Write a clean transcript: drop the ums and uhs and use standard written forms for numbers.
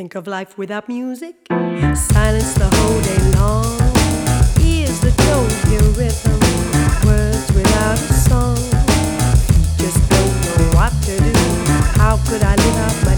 think of life without music? Silence the whole day long. Ears that don't hear rhythm, words without a song. Just don't know what to do. How could I live out my